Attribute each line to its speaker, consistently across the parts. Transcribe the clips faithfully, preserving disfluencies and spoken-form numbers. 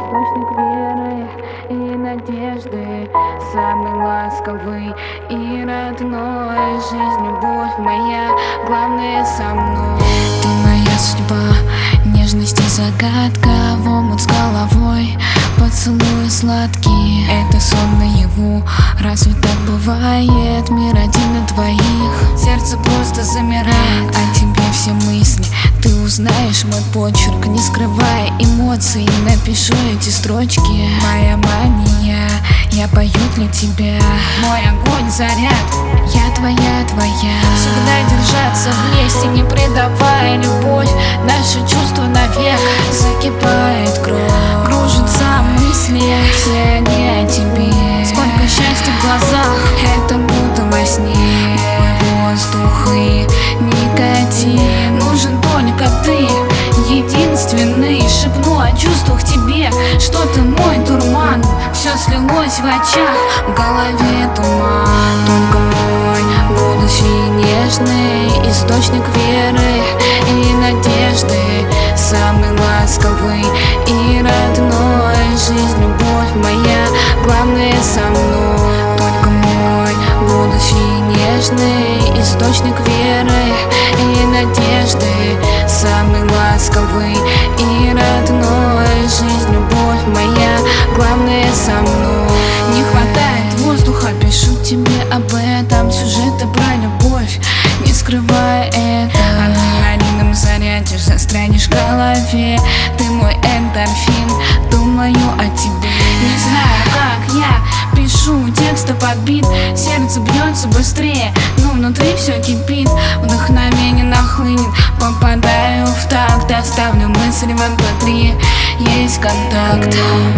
Speaker 1: источник веры и надежды, самый ласковый и родной. Жизнь, любовь моя, главное со мной.
Speaker 2: Ты моя судьба, нежность и загадка, в омут с головой, поцелуи сладкие. Это сон наяву, разве так бывает? Мир один на двоих,
Speaker 1: сердце просто замирает.
Speaker 2: О тебе все мысли, ты узнаешь мой почерк. Не скрывая эмоций, напишу эти строчки. Моя мания, я пою для тебя.
Speaker 1: Мой огонь, заряд,
Speaker 2: я твоя, твоя.
Speaker 1: Всегда держаться вместе, не предавая любовь. Наши чувства навек, закипает кровь,
Speaker 2: кружатся мысли, все они о тебе.
Speaker 1: Сколько счастья в глазах,
Speaker 2: это будто во сне. Мой воздух и никотин,
Speaker 1: нужен только ты, единственный. Шепну о чувствах тебе, что ты мой дурман. Все слилось в очах,
Speaker 2: в голове туман. Только мой будущий нежный источник веры и надежды, самый ласковый и родной. Жизнь, любовь моя, главное со мной. Только мой будущий нежный источник веры и надежды, самый ласковый и родной. Жизнь, любовь моя, главное со мной.
Speaker 1: Не хватает воздуха, пишу тебе об этом. Сюжеты про любовь, не скрывая это.
Speaker 2: Адреналином зарядишь, застрянешь в голове. Ты мой эндорфин, думаю о тебе.
Speaker 1: Не знаю, как я пишу, тексты подбит, сердце бьется быстрее, но внутри все кипит.
Speaker 2: Вдохновение нахлынет, попадаю в такт, оставлю мысли в эм пэ три, есть контакт.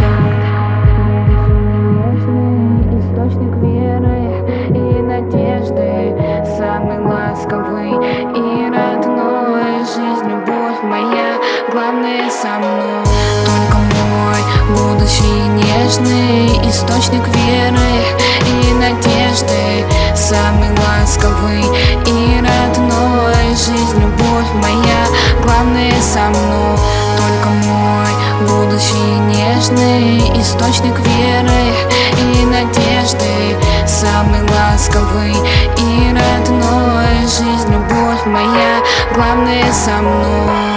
Speaker 1: Источник веры и надежды, самый ласковый и родной. Жизнь, любовь моя, главное со мной.
Speaker 2: Только мой будущий нежный источник веры и надежды, самый ласковый и родной. Жизнь, любовь моя, главное со мной. Только мой будущий нежный источник веры и надежды, самый ласковый и родной. Жизнь, любовь моя, главное со мной.